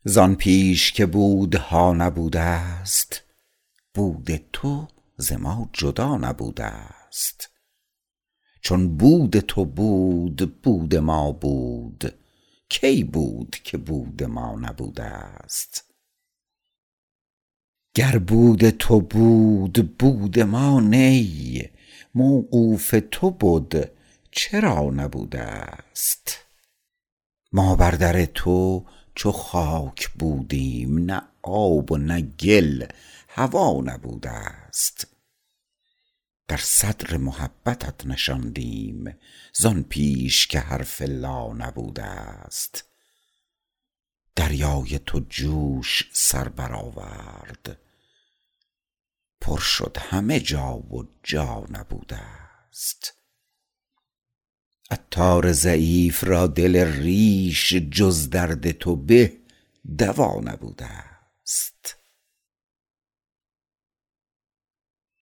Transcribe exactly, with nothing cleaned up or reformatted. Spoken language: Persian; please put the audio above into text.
زان پیش که بودها نبوده است، بود تو ز ما جدا نبوده است. چون بود تو بود، بود ما بود، کی بود که بود ما نبوده است. گر بود تو بود، بود ما نی، موقوف تو بد چرا نبوده است. ما بر در تو چو خاک بودیم، نه آب و نه گل هوا نبوده است. در صدر محبتت نشاندیم، زان پیش که حرف لا نبوده است. دریای تو جوش سر برآورد، پر شد همه جا و جا نبوده است. عطار ضعیف را دل ریش، جز درد تو به دوا نبوده است.